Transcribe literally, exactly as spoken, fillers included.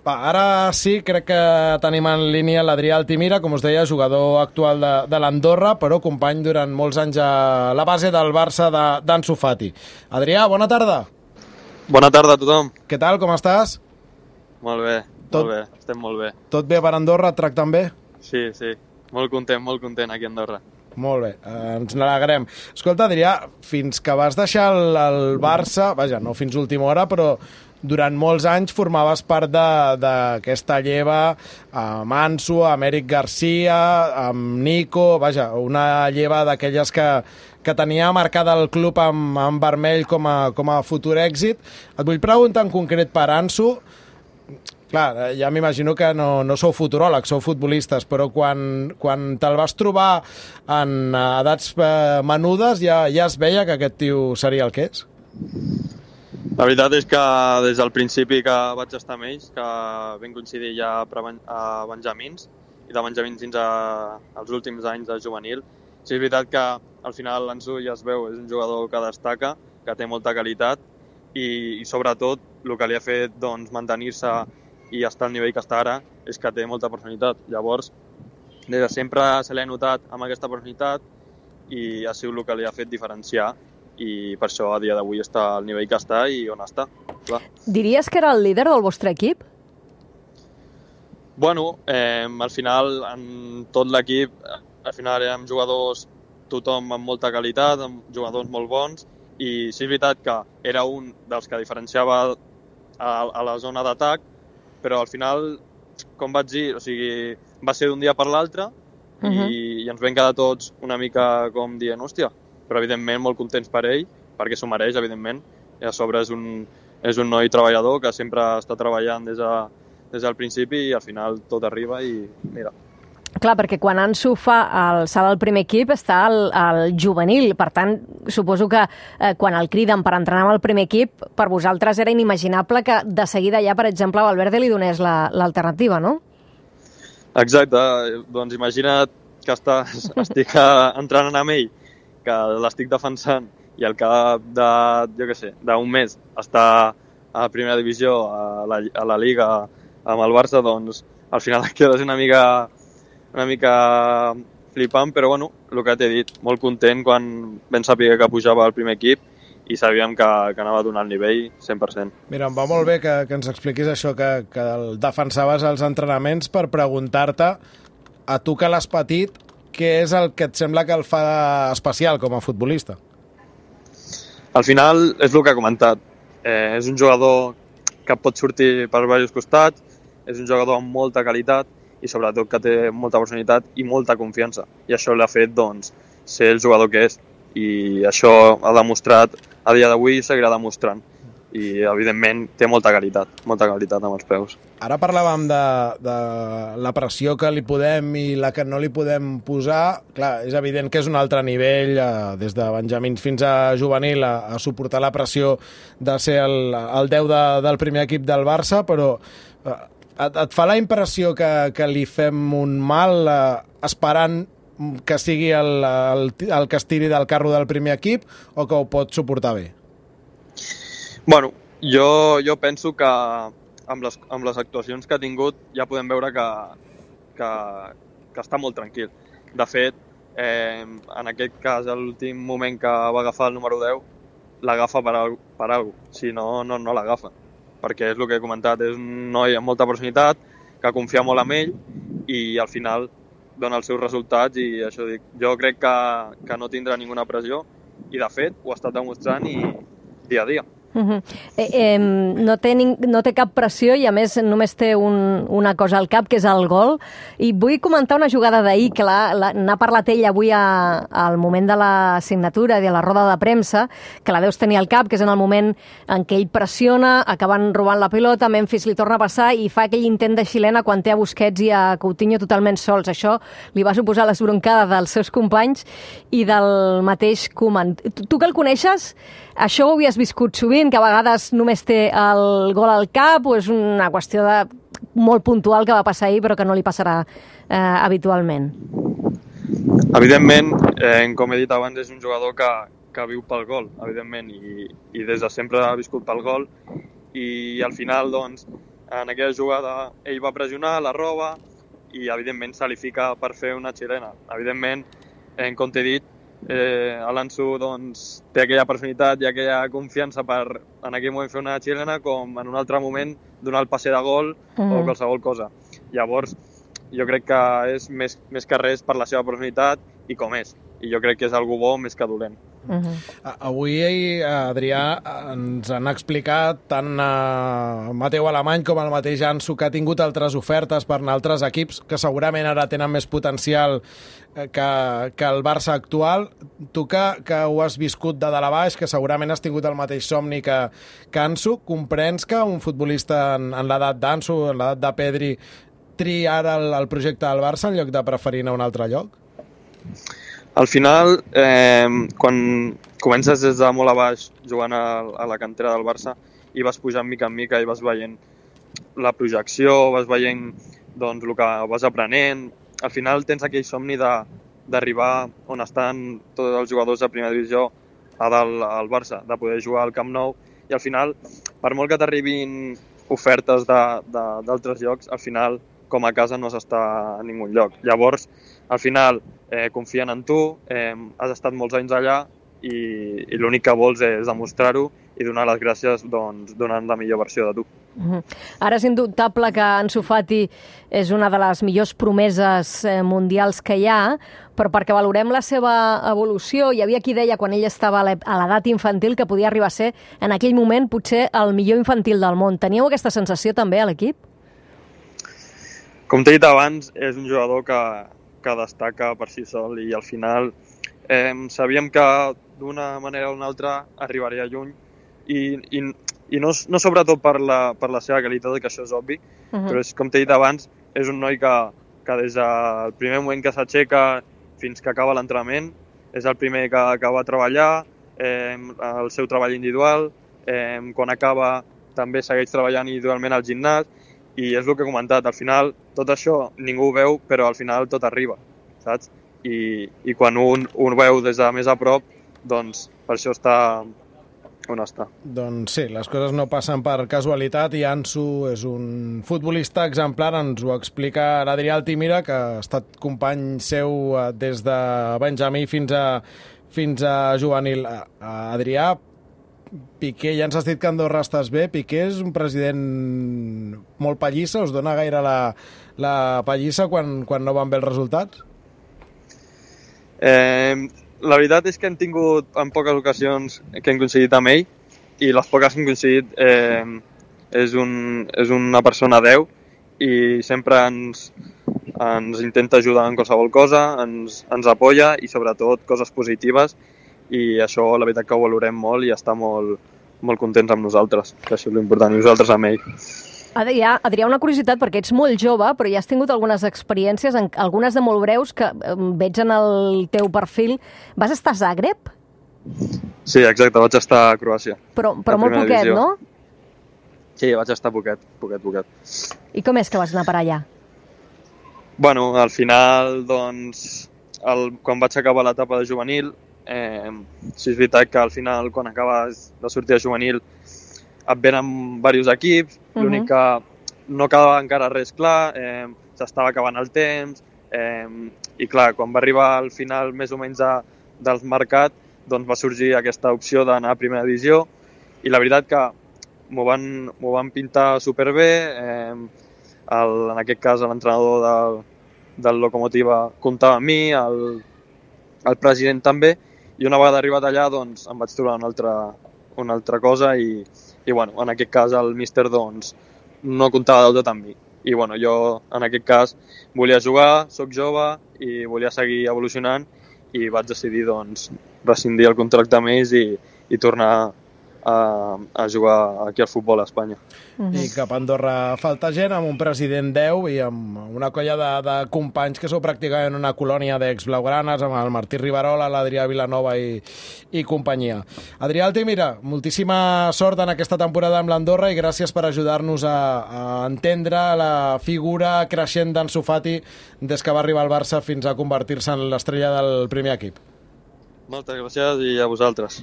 Va, ara sí, crec que tenim en línia l'Adrià Altimira, com us deia, jugador actual de, de l'Andorra, però company durant molts anys a la base del Barça d'Ansu Fati. Adrià, bona tarda. Bona tarda a tothom. Què tal, com estàs? Molt bé, tot, molt bé, estem molt bé. Tot bé per Andorra, et tracten bé? Sí, sí, molt content, molt content aquí a Andorra. Molt bé, eh, ens n'alegrem. Escolta, Adrià, fins que vas deixar el, el Barça, vaja, no fins última hora, però durant molts anys formaves part d'aquesta lleva amb Ansu, amb Eric Garcia, amb Nico, vaja, una lleva d'aquelles que, que tenia marcada el club amb, amb vermell com a, com a futur èxit. Et vull preguntar en concret per Ansu. Clar, ja m'imagino que no, no sou futuròlegs, sou futbolistes, però quan, quan te'l vas trobar en edats menudes ja, ja es veia que aquest tio seria el que és? La veritat és que des del principi que vaig estar amb ells, que vam coincidir ja a Benjamins, i de Benjamins fins a, als últims anys de juvenil, sí és veritat que al final l'Ansu ja es veu, és un jugador que destaca, que té molta qualitat, i, i sobretot el que li ha fet doncs, mantenir-se i estar al nivell que està ara és que té molta personalitat. Llavors, des de sempre se l'ha notat amb aquesta personalitat i ha sigut el que li ha fet diferenciar, i per això a dia d'avui està al nivell que està i on està. Clar. Diries que era el líder del vostre equip? Bueno, eh, al final, en tot l'equip, al final érem jugadors, tothom amb molta qualitat, amb jugadors molt bons, i sí és veritat que era un dels que diferenciava a, a la zona d'atac, però al final, com vaig dir, o sigui, va ser d'un dia per l'altre, uh-huh. i, i ens vam quedar tots una mica com dient, hòstia, però evidentment molt contents per ell, perquè s'ho mereix, evidentment, i a sobre és un, és un noi treballador que sempre està treballant des, de, des del principi i al final tot arriba i mira. Clar, perquè quan Ansu fa el salt al primer equip està al, al juvenil, per tant, suposo que eh, quan el criden per entrenar amb el primer equip, per vosaltres era inimaginable que de seguida ja, per exemple, Valverde li donés l'alternativa, la, no? Exacte, doncs imagina't que estàs, estic entrenant amb ell, que l'estic defensant i al cap de, jo què sé, d'un mes està a primera divisió, a la, a la Liga, amb el Barça, doncs al final et quedes una mica, una mica flipant, però bueno, el que t'he dit, molt content quan vam saber que pujava al primer equip i sabíem que, que anava a donar el nivell cent per cent. Mira, em va molt bé que, que ens expliquis això, que, que el defensaves als entrenaments per preguntar-te, a tu que l'has patit, què és el que et sembla que el fa especial com a futbolista? Al final, és el que he comentat. Eh, és un jugador que pot sortir per diversos costats, és un jugador amb molta qualitat i sobretot que té molta personalitat i molta confiança. I això l'ha fet doncs, ser el jugador que és. I això ha demostrat, a dia d'avui seguirà demostrant. I evidentment té molta qualitat, molta qualitat amb els peus. Ara parlàvem de, de la pressió que li podem i la que no li podem posar. Clar, és evident que és un altre nivell, eh, des de Benjamins fins a juvenil, a, a suportar la pressió de ser el, el deu de, del primer equip del Barça, però eh, et, et fa la impressió que, que li fem un mal eh, esperant que sigui el, el, el que es tiri del carro del primer equip o que ho pot suportar bé? Bueno, jo, jo penso que amb les, amb les actuacions que ha tingut ja podem veure que, que, que està molt tranquil. De fet, eh, en aquest cas, l'últim moment que va agafar el número deu, l'agafa per, al, per alguna cosa. Si no, no, no l'agafa. Perquè és el que he comentat, és un noi amb molta personalitat, que confia molt en ell i al final dona els seus resultats i això dic. Jo crec que, que no tindrà ninguna pressió i de fet ho ha estat demostrant i dia a dia. Uh-huh. eh, eh, no, té ning... no té cap pressió i a més només té un, una cosa al cap, que és el gol, i vull comentar una jugada d'ahir que n'ha parlat ell avui a, al moment de la signatura i de la roda de premsa, que la deus tenir al cap, que és en el moment en què ell pressiona, acaben robant la pilota, Memphis li torna a passar i fa aquell intent de xilena quan té a Busquets i a Coutinho totalment sols. Això li va suposar l'esbroncada dels seus companys i del mateix Koeman. Tu, tu que el coneixes, això ho havies viscut sovint, que a vegades només té el gol al cap, o és una qüestió de molt puntual que va passar ahir però que no li passarà eh, habitualment? Evidentment, eh, com he dit abans, és un jugador que, que viu pel gol, evidentment, i, i des de sempre ha viscut pel gol i al final, doncs, en aquella jugada ell va pressionar, la roba i evidentment se li fica per fer una xilena. Evidentment, en com t'he dit, eh, l'Ansu doncs, té aquella personalitat i aquella confiança per en aquell moment fer una xilena com en un altre moment donar el passe de gol mm. o qualsevol cosa. Llavors, jo crec que és més, més que res per la seva personalitat i com és. I jo crec que és algú bo més que dolent. Uh -huh. Avui, Adrià, ens han explicat tant uh, Mateu Alemany com el mateix Ansu que ha tingut altres ofertes per altres equips que segurament ara tenen més potencial que, que el Barça actual. Tu que, que ho has viscut de dalt a baix, que segurament has tingut el mateix somni que, que Ansu, comprens que un futbolista en, en l'edat d'Ansu, en l'edat de Pedri, triï ara el, el projecte del Barça en lloc de preferir anar a un altre lloc? Al final, eh, quan comences des de molt a baix jugant a, a la cantera del Barça i vas pujant mica en mica i vas veient la projecció, vas veient doncs, el que vas aprenent, al final tens aquell somni d'arribar on estan tots els jugadors de primera divisió a dalt al Barça, de poder jugar al Camp Nou, i al final, per molt que t'arribin ofertes d'altres llocs, al final, com a casa no s'està a ningú lloc. Llavors, al final, eh, confien en tu, eh, has estat molts anys allà i, i l'únic que vols és demostrar-ho i donar les gràcies doncs, donant la millor versió de tu. Uh-huh. Ara és indubtable que Ansu Fati és una de les millors promeses eh, mundials que hi ha, però perquè valorem la seva evolució, hi havia qui deia quan ell estava a l'edat infantil que podia arribar a ser en aquell moment potser el millor infantil del món. Teníeu aquesta sensació també a l'equip? Com t'he dit abans, és un jugador que, que destaca per si sol i al final eh, sabíem que d'una manera o una altra arribaria lluny i, i, i no, no sobretot per la, per la seva qualitat, que això és obvi, uh-huh. però és, com t'he dit abans, és un noi que, que des del primer moment que s'aixeca fins que acaba l'entrenament és el primer que, que va a treballar, eh, el seu treball individual, eh, quan acaba també segueix treballant individualment al gimnàs. I és el que he comentat, al final tot això ningú ho veu, però al final tot arriba, saps? I, i quan un, un veu des de més a prop, doncs per això està on està. Doncs sí, les coses no passen per casualitat i Ansu és un futbolista exemplar, ens ho explica l'Adrià Altimira, que ha estat company seu des de Benjamí fins a, fins a juvenil. Adrià, Piqué, ja ens has dit que a Andorra estàs bé. Piqué és un president molt pallissa? Us dona gaire la, la pallissa quan, quan no van bé els resultats? Eh, la veritat és que hem tingut en poques ocasions que hem coincidit amb ell i les poques que hem coincidit eh, és, un, és una persona deu i sempre ens, ens intenta ajudar en qualsevol cosa, ens, ens apoya i sobretot coses positives. I això la veritat que ho valorem molt i està molt, molt contents amb nosaltres, que això és l'important, i nosaltres amb ell. Adrià, Adrià, una curiositat, perquè ets molt jove, però ja has tingut algunes experiències, algunes de molt breus, que veig en el teu perfil. Vas estar a Zagreb? Sí, exacte, vaig estar a Croàcia. Però, però molt poquet, divisió. No? Sí, vaig estar poquet, poquet, poquet. I com és que vas anar per allà? Bueno, al final, doncs, el, quan vaig acabar l'etapa de juvenil, Eh, sí, és veritat que al final quan acabes de sortir de juvenil et venen diversos equips, uh-huh. l'únic que no quedava encara res clar, eh, s'estava acabant el temps eh, i clar, quan va arribar al final més o menys de, del mercat, doncs va sorgir aquesta opció d'anar a primera divisió i la veritat que m'ho van, m'ho van pintar superbé, eh, el, en aquest cas l'entrenador del, del Lokomotiva comptava amb mi, el, el president també. I una vegada arribat allà, doncs, em vaig trobar una altra, una altra cosa i, i bueno, en aquest cas el míster doncs, no comptava del tot amb mi. I bueno, jo en aquest cas volia jugar, sóc jove i volia seguir evolucionant i vaig decidir doncs, rescindir el contracte amb ells i, i tornar a, a jugar aquí al futbol a Espanya. Uh-huh. I cap a Andorra falta gent, amb un president deu i amb una colla de, de companys que sou pràcticament una colònia d'ex-blaugranes, amb el Martí Riverola, l'Adrià Vilanova i, i companyia. Adrià Altimira, moltíssima sort en aquesta temporada amb l'Andorra i gràcies per ajudar-nos a, a entendre la figura creixent d'Ansu Fati des que va arribar al Barça fins a convertir-se en l'estrella del primer equip. Moltes gràcies i a vosaltres.